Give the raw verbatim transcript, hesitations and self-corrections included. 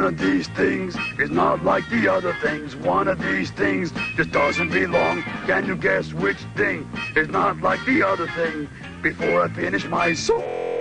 of these things is not like the other things. One of these things just doesn't belong. Can you guess which thing is not like the other thing? Before I finish my song.